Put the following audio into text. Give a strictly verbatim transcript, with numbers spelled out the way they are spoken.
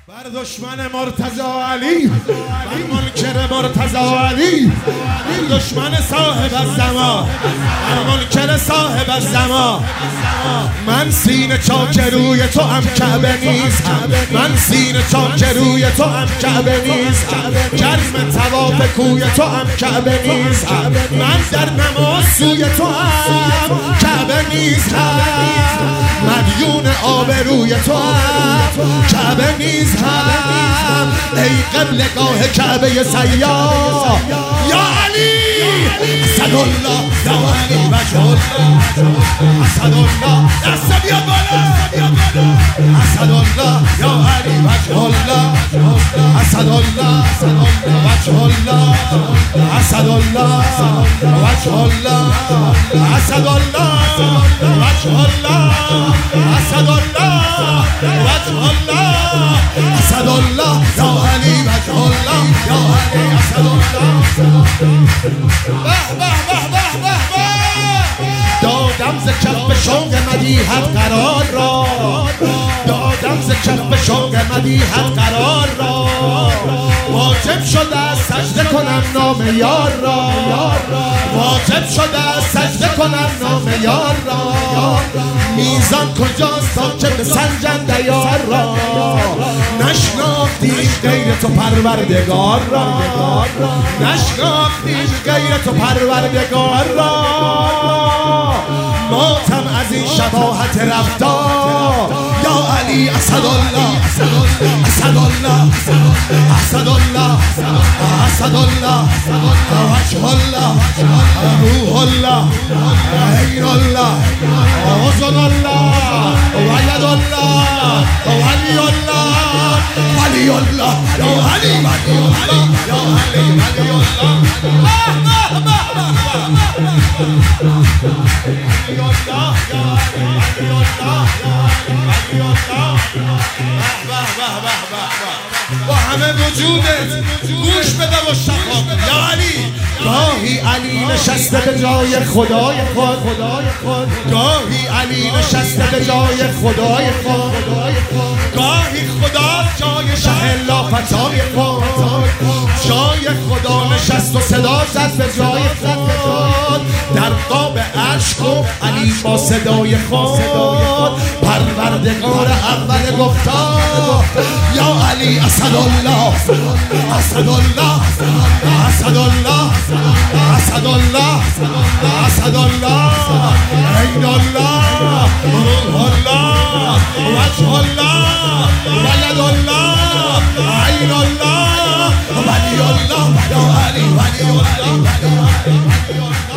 بر دشمن مرتضی علی، بر منکر مرتضی علی، بر دشمن صاحب الزمان، بر منکر صاحب الزمان. من سینه چاک روی تو هم کعبه نیست، من سینه چاک روی تو هم کعبه نیست، گرم طواف کوی تو هم کعبه نیست، من در نماز سوی تو هم کعبه نیست، مدیون آبروی تو هم کعبه نیست، ای قبلگاه کعبه سیار یا علی، اسد الله یا علی وجه الله، اسد الله دست بیا بالا، اسد الله یا علی وجه الله، اسد الله وجه الله، اسد الله وجه الله، اسد الله وجه الله، اسد الله وجه الله، اسد الله یا علی وجه الله، یا علی اسد الله. به به به به به به دادم ز کف شوق مدیحت قرار را، دادم ز کف شوق مدیحت قرار را، واجب شده است سجده کنم نام یار را، واجب شده است سجده کنم نام یار را، میزان کجاست تا که بسنجند یار را، نشناختیم غیر تو پروردگار را، نشناختیم غیر تو پروردگار را، ماتم از این شباهت رفتار یا علی، اسد الله اسد الله اسد الله اسد الله وجه الله روح الله عین الله اذن الله ولد الله ولی الله ولی الله یا علی ولی الله یا علی ولی الله. با همه وجودت گوش بده و شفا یا علی. گاهی علی نشسته به جای خدای خود، گاهی علی نشسته به جای خدای خود، گاهی خدا جای شه لافتای خود، جای خدا نشست و صدا زد به جای خود، در قاب عرش گفت علی با صدای خود، پروردگار اول گفتا یا علی اسد الله اسد الله اسد الله اسد الله اسد الله عین الله روح الله وجه الله ولد الله عین الله ولی الله یا علی ولی الله.